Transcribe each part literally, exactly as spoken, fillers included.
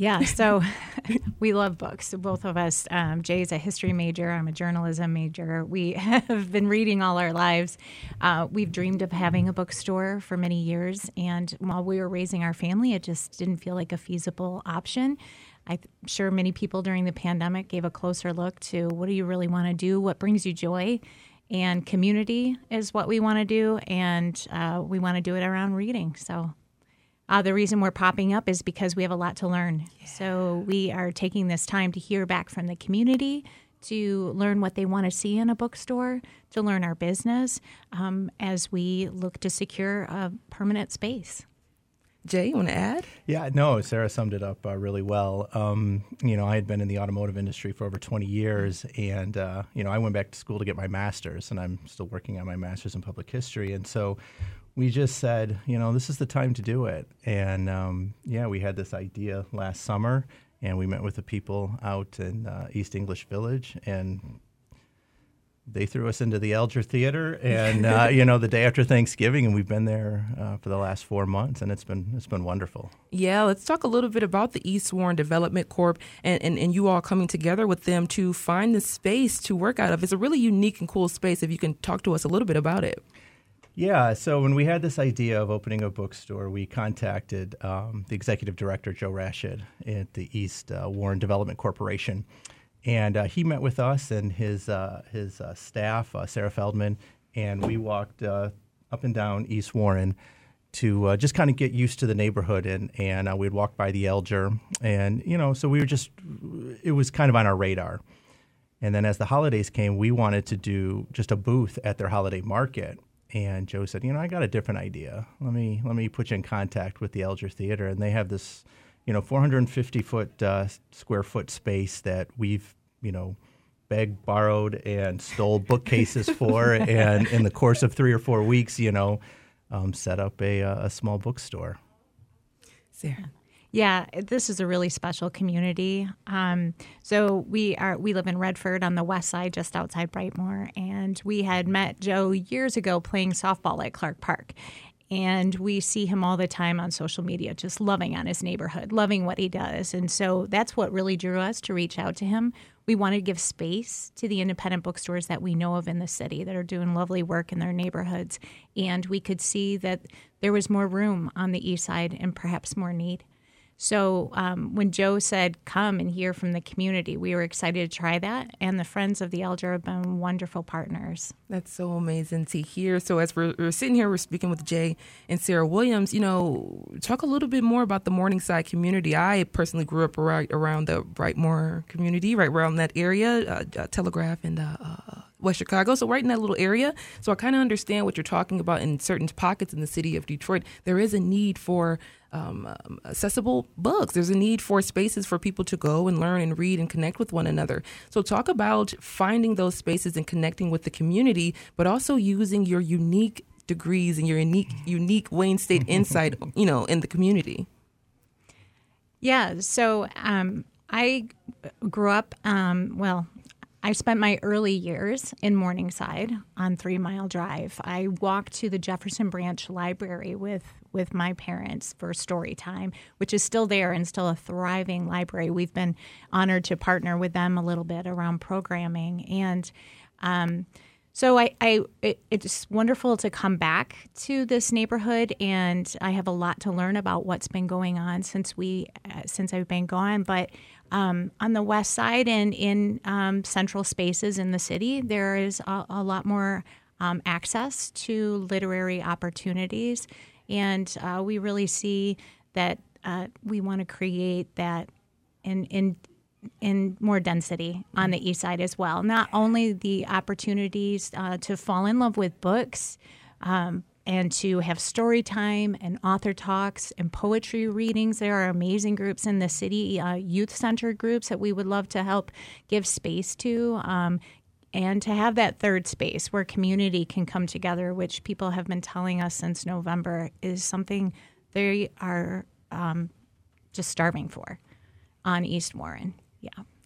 Yeah, so we love books, both of us. Um, Jay's a history major. I'm a journalism major. We have been reading all our lives. Uh, we've dreamed of having a bookstore for many years, and while we were raising our family, it just didn't feel like a feasible option. I'm sure many people during the pandemic gave a closer look to what do you really want to do, what brings you joy, and community is what we want to do, and uh, we want to do it around reading. So. Uh, the reason we're popping up is because we have a lot to learn. Yeah. So we are taking this time to hear back from the community, to learn what they want to see in a bookstore, to learn our business um, as we look to secure a permanent space. Jay, you want to add? Yeah, no, Sarah summed it up uh, really well. Um, you know, I had been in the automotive industry for over twenty years, and, uh, you know, I went back to school to get my master's, and I'm still working on my master's in public history. And so we just said, you know, this is the time to do it. And, um, yeah, we had this idea last summer, and we met with the people out in uh, East English Village, and they threw us into the Alger Theater, and uh, you know, the day after Thanksgiving, and we've been there uh, for the last four months, and it's been it's been wonderful. Yeah, let's talk a little bit about the East Warren Development Corp and, and, and you all coming together with them to find the space to work out of. It's a really unique and cool space. If you can talk to us a little bit about it. Yeah, so when we had this idea of opening a bookstore, we contacted um, the executive director, Joe Rashid, at the East uh, Warren Development Corporation. And uh, he met with us and his uh, his uh, staff, uh, Sarah Feldman, and we walked uh, up and down East Warren to uh, just kind of get used to the neighborhood. And, and uh, we'd walk by the Alger. And, you know, so we were just, it was kind of on our radar. And then as the holidays came, we wanted to do just a booth at their holiday market. And Joe said, you know, I got a different idea. Let me let me put you in contact with the Alger Theater. And they have this, you know, four hundred fifty foot uh, square foot space that we've, you know, begged, borrowed, and stole bookcases for. And in the course of three or four weeks, you know, um, set up a, a small bookstore. Sarah. Yeah, this is a really special community. Um, so we are we live in Redford on the west side, just outside Brightmoor, and we had met Joe years ago playing softball at Clark Park. And we see him all the time on social media, just loving on his neighborhood, loving what he does. And so that's what really drew us to reach out to him. We wanted to give space to the independent bookstores that we know of in the city that are doing lovely work in their neighborhoods. And we could see that there was more room on the east side and perhaps more need. So um, when Joe said, come and hear from the community, we were excited to try that. And the Friends of the Alger have been wonderful partners. That's so amazing to hear. So as we're, we're sitting here, we're speaking with Jay and Sarah Williams, you know, talk a little bit more about the Morningside community. I personally grew up right around the Brightmoor community, right around that area, uh, uh, Telegraph and uh, uh, West Chicago, so right in that little area. So I kind of understand what you're talking about in certain pockets in the city of Detroit. There is a need for um, um, accessible books. There's a need for spaces for people to go and learn and read and connect with one another. So talk about finding those spaces and connecting with the community, but also using your unique degrees and your unique, unique Wayne State insight, you know, in the community. Yeah, so um, I grew up, um, well, I spent my early years in Morningside on Three Mile Drive. I walked to the Jefferson Branch Library with, with my parents for story time, which is still there and still a thriving library. We've been honored to partner with them a little bit around programming. And um, so I, I it, it's wonderful to come back to this neighborhood, and I have a lot to learn about what's been going on since we uh, since I've been gone. But Um, on the west side and in um, central spaces in the city, there is a, a lot more um, access to literary opportunities. And uh, we really see that uh, we want to create that in, in, in more density on the east side as well. Not only the opportunities uh, to fall in love with books, um, and to have story time and author talks and poetry readings. There are amazing groups in the city, uh, youth-centered groups that we would love to help give space to, um, and to have that third space where community can come together, which people have been telling us since November is something they are um, just starving for on East Warren. Yeah.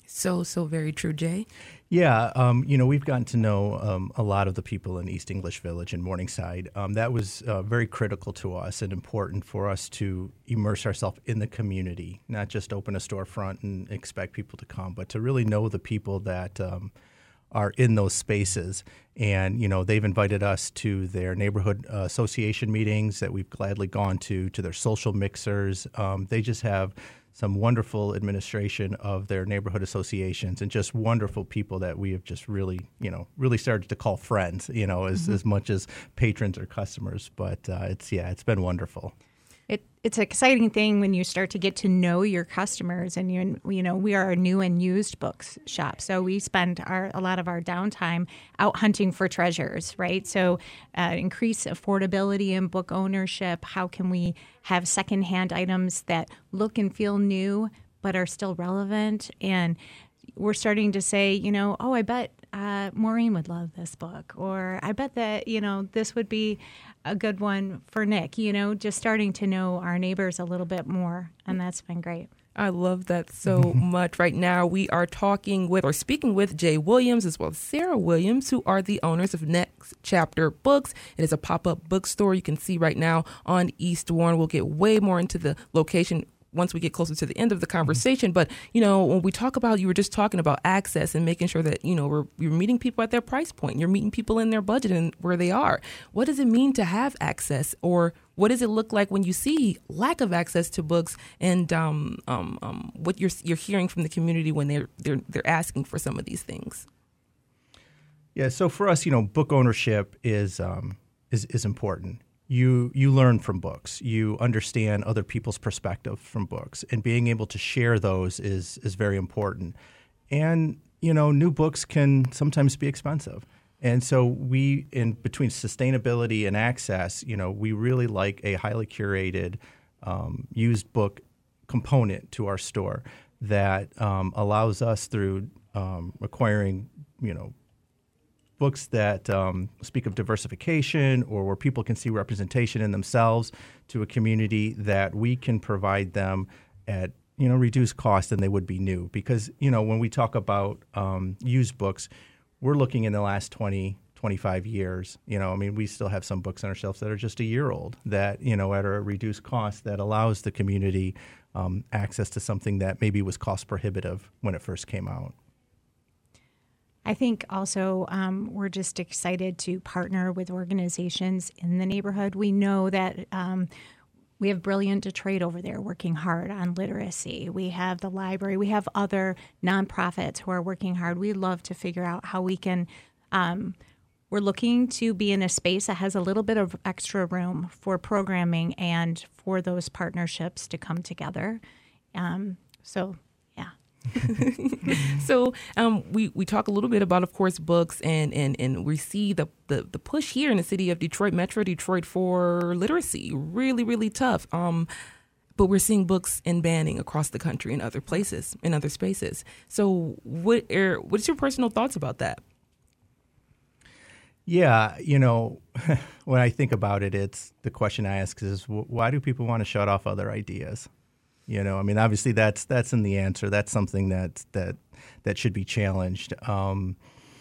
So, so very true, Jay. Yeah, um, you know, we've gotten to know um, a lot of the people in East English Village and Morningside. Um, that was uh, very critical to us and important for us to immerse ourselves in the community, not just open a storefront and expect people to come, but to really know the people that um, are in those spaces. And, you know, they've invited us to their neighborhood uh, association meetings that we've gladly gone to, to their social mixers. Um, they just have some wonderful administration of their neighborhood associations and just wonderful people that we have just really, you know, really started to call friends, you know, as, mm-hmm. as much as patrons or customers. But uh, it's, yeah, it's been wonderful. It, it's an exciting thing when you start to get to know your customers, and you you know we are a new and used books shop, so we spend our a lot of our downtime out hunting for treasures, right? So uh, increase affordability in book ownership. How can we have secondhand items that look and feel new but are still relevant? And we're starting to say, you know, oh, I bet uh, Maureen would love this book, or I bet that, you know, this would be a good one for Nick, you know, just starting to know our neighbors a little bit more. And that's been great. I love that so much. Right now, we are talking with or speaking with Jay Williams as well as Sarah Williams, who are the owners of Next Chapter Books. It is a pop-up bookstore you can see right now on East Warren. We'll get way more into the location once we get closer to the end of the conversation. But, you know, when we talk about, you were just talking about access and making sure that, you know, we're, you're meeting people at their price point. You're meeting people in their budget and where they are. What does it mean to have access, or what does it look like when you see lack of access to books, and um, um, um, what you're you're hearing from the community when they're they're they're asking for some of these things? Yeah. So for us, you know, book ownership is um, is is important. You you learn from books. You understand other people's perspective from books, and being able to share those is is very important. And you know, new books can sometimes be expensive, and so we, in between sustainability and access, you know, we really like a highly curated um, used book component to our store that um, allows us through um, acquiring, you know, books that um, speak of diversification, or where people can see representation in themselves, to a community that we can provide them at, you know, reduced cost than they would be new. Because, you know, when we talk about um, used books, we're looking in the last twenty, twenty-five years. You know, I mean, we still have some books on our shelves that are just a year old that, you know, at a reduced cost that allows the community um, access to something that maybe was cost prohibitive when it first came out. I think also um, we're just excited to partner with organizations in the neighborhood. We know that um, we have Brilliant Detroit over there working hard on literacy. We have the library. We have other nonprofits who are working hard. We love to figure out how we can um, we're looking to be in a space that has a little bit of extra room for programming and for those partnerships to come together. Um, so So um, we, we talk a little bit about, of course, books, and, and, and we see the, the, the push here in the city of Detroit, Metro Detroit, for literacy. Really, really tough. Um, but we're seeing books in banning across the country in other places, in other spaces. So what are, what's your personal thoughts about that? Yeah, you know, when I think about it, it's the question I ask is, why do people want to shut off other ideas? You know, I mean, obviously that's that's in the answer. That's something that that that should be challenged. Um,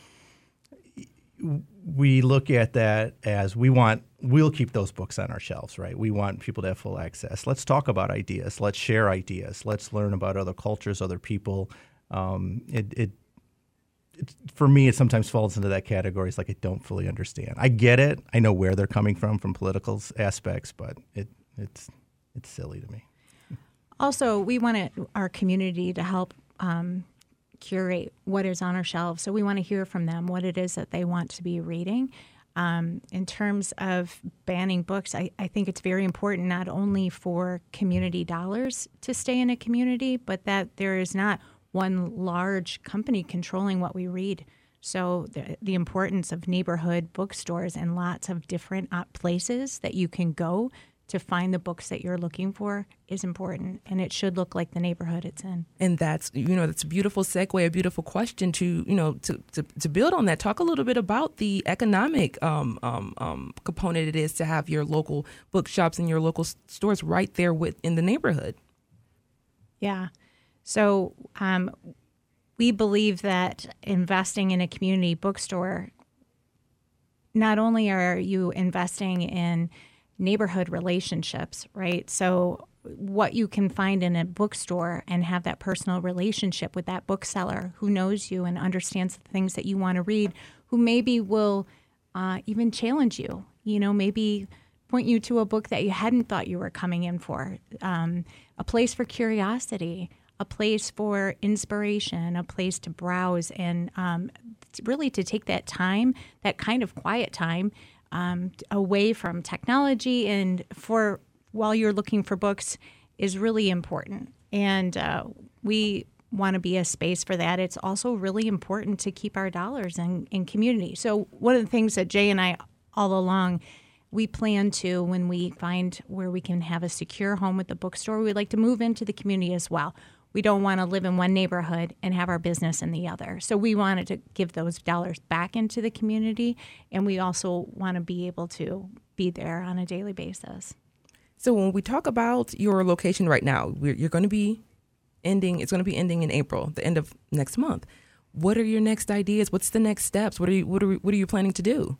we look at that as we want. We'll keep those books on our shelves, right? We want people to have full access. Let's talk about ideas. Let's share ideas. Let's learn about other cultures, other people. Um, it, it, it for me, it sometimes falls into that category. It's like I don't fully understand. I get it. I know where they're coming from from political aspects, but it it's it's silly to me. Also, we want it, our community to help um, curate what is on our shelves. So we want to hear from them what it is that they want to be reading. Um, in terms of banning books, I, I think it's very important not only for community dollars to stay in a community, but that there is not one large company controlling what we read. So the, the importance of neighborhood bookstores and lots of different uh, places that you can go to find the books that you're looking for is important, and it should look like the neighborhood it's in. And that's, you know, that's a beautiful segue, a beautiful question to, you know, to, to, to build on that. Talk a little bit about the economic um, um, um, component it is to have your local bookshops and your local stores right there with in the neighborhood. Yeah. So um, we believe that investing in a community bookstore, not only are you investing in neighborhood relationships, right? So what you can find in a bookstore and have that personal relationship with that bookseller who knows you and understands the things that you want to read, who maybe will uh, even challenge you, you know, maybe point you to a book that you hadn't thought you were coming in for, um, a place for curiosity, a place for inspiration, a place to browse, and um, really to take that time, that kind of quiet time, um, away from technology and for while you're looking for books is really important. And uh, we want to be a space for that. It's also really important to keep our dollars in, in community. So one of the things that Jay and I all along, we plan to, when we find where we can have a secure home with the bookstore, we'd like to move into the community as well. We don't want to live in one neighborhood and have our business in the other. So we wanted to give those dollars back into the community, and we also want to be able to be there on a daily basis. So when we talk about your location right now, we're, you're going to be ending, it's going to be ending in April, the end of next month. What are your next ideas? What's the next steps? What are you, what are, what are you planning to do?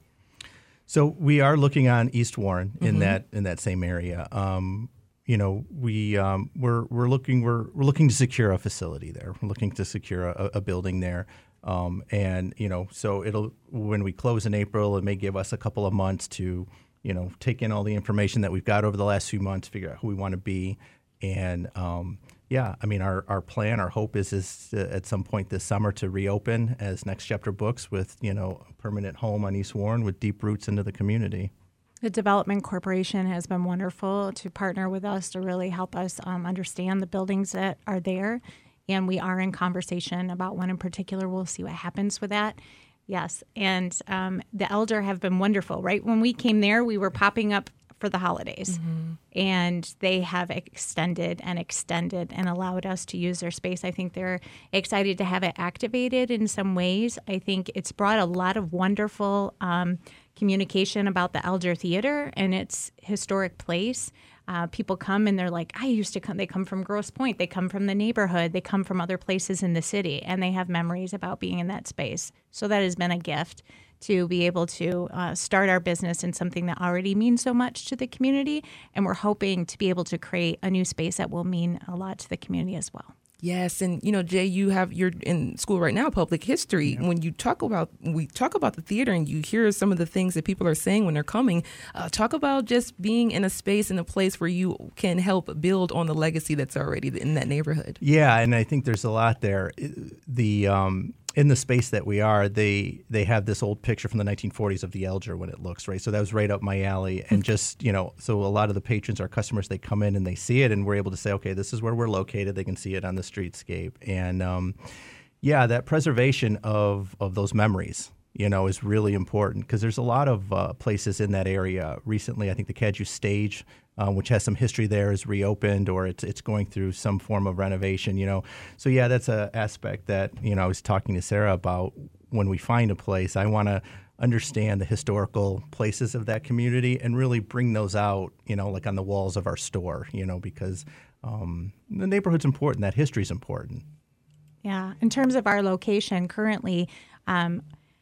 So we are looking on East Warren in Mm-hmm. that in that same area. Um, you know, we um, we're we're looking we're we're looking to secure a facility there. We're looking to secure a, a building there, um, and you know, so it'll when we close in April, it may give us a couple of months to you know take in all the information that we've got over the last few months, figure out who we want to be, and um, yeah, I mean, our, our plan, our hope is is to, at some point this summer to reopen as Next Chapter Books with you know a permanent home on East Warren with deep roots into the community. The Development Corporation has been wonderful to partner with us to really help us um, understand the buildings that are there. And we are in conversation about one in particular. We'll see what happens with that. Yes. And um, the Elder have been wonderful, right? When we came there, we were popping up for the holidays. Mm-hmm. And they have extended and extended and allowed us to use their space. I think they're excited to have it activated in some ways. I think it's brought a lot of wonderful um, communication about the Elder Theater and its historic place. Uh, people come and they're like, I used to come. They come from Grosse Pointe. They come from the neighborhood. They come from other places in the city, and they have memories about being in that space. So that has been a gift to be able to uh, start our business in something that already means so much to the community. And we're hoping to be able to create a new space that will mean a lot to the community as well. Yes, and you know, Jay, you have you're in school right now, public history. Yeah. When you talk about we talk about the theater, and you hear some of the things that people are saying when they're coming. Uh, talk about just being in a space, in a place where you can help build on the legacy that's already in that neighborhood. Yeah, and I think there's a lot there. The um, in the space that we are, they they have this old picture from the nineteen forties of the Elder when it looks right. So that was right up my alley, and just you know, so a lot of the patrons, our customers, they come in and they see it, and we're able to say, okay, this is where we're located. They can see it on the streetscape, and um, yeah, that preservation of of those memories, you know, is really important because there's a lot of uh, places in that area. Recently, I think the Cadieux Stage, uh, which has some history there, is reopened or it's it's going through some form of renovation, you know. So yeah, that's an aspect that, you know, I was talking to Sarah about. When we find a place, I want to understand the historical places of that community and really bring those out, you know, like on the walls of our store, you know, because um, the neighborhood's important, that history's important. Yeah. In terms of our location currently, um,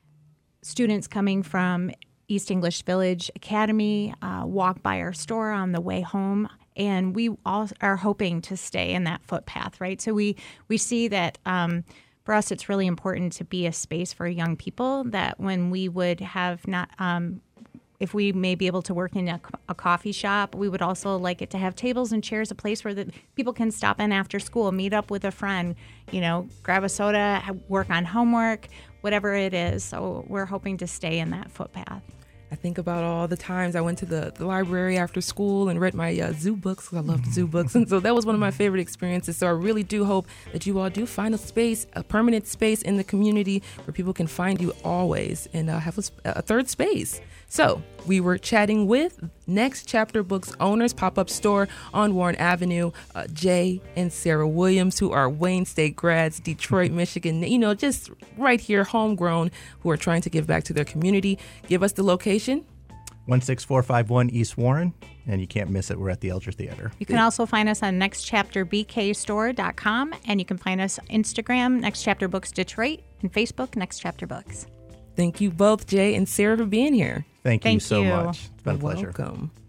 students coming from East English Village Academy uh, walk by our store on the way home, and we all are hoping to stay in that footpath, right? So we, we see that um, for us it's really important to be a space for young people, that when we would have not um, if we may be able to work in a, a coffee shop, we would also like it to have tables and chairs, a place where the people can stop in after school, meet up with a friend, you know, grab a soda, work on homework, whatever it is. So we're hoping to stay in that footpath. I think about all the times I went to the, the library after school and read my uh, zoo books, because I loved zoo books. And so that was one of my favorite experiences. So I really do hope that you all do find a space, a permanent space in the community where people can find you always and uh, have a, a third space. So we were chatting with Next Chapter Books owners, pop-up store on Warren Avenue, uh, Jay and Sarah Williams, who are Wayne State grads, Detroit, Michigan, you know, just right here, homegrown, who are trying to give back to their community. Give us the location. one six four five one East Warren, and you can't miss it. We're at the Elger Theater. You can also find us on next chapter b k store dot com, and you can find us on Instagram, Next Chapter Books Detroit, and Facebook, Next Chapter Books. Thank you both, Jay and Sarah, for being here. Thank you Thank so you. much. It's been a You're pleasure. welcome.